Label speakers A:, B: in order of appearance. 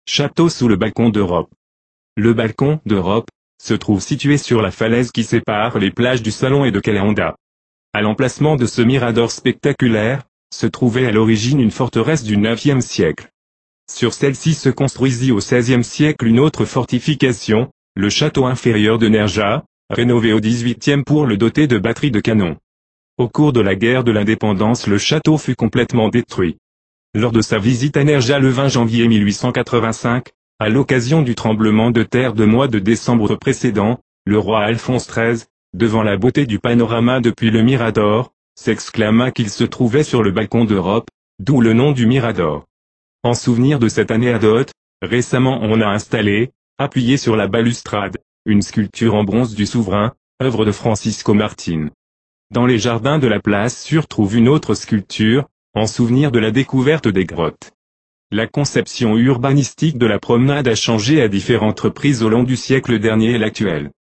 A: Château sous le balcon d'Europe. Le balcon d'Europe se trouve situé sur la falaise qui sépare les plages du Salon et de Cala. À l'emplacement de ce mirador spectaculaire, se trouvait à l'origine une forteresse du IXe siècle. Sur celle-ci se construisit au XVIe siècle une autre fortification, le château inférieur de Nerja, rénové au XVIIIe pour le doter de batteries de canons. Au cours de la guerre de l'indépendance, le château fut complètement détruit. Lors de sa visite à Nerja le 20 janvier 1885, à l'occasion du tremblement de terre de mois de décembre précédent, le roi Alphonse XIII, devant la beauté du panorama depuis le Mirador, s'exclama qu'il se trouvait sur le balcon d'Europe, d'où le nom du Mirador. En souvenir de cette anecdote, récemment on a installé, appuyé sur la balustrade, une sculpture en bronze du souverain, œuvre de Francisco Martin. Dans les jardins de la place se trouve une autre sculpture, en souvenir de la découverte des grottes. La conception urbanistique de la promenade a changé à différentes reprises au long du siècle dernier et l'actuel.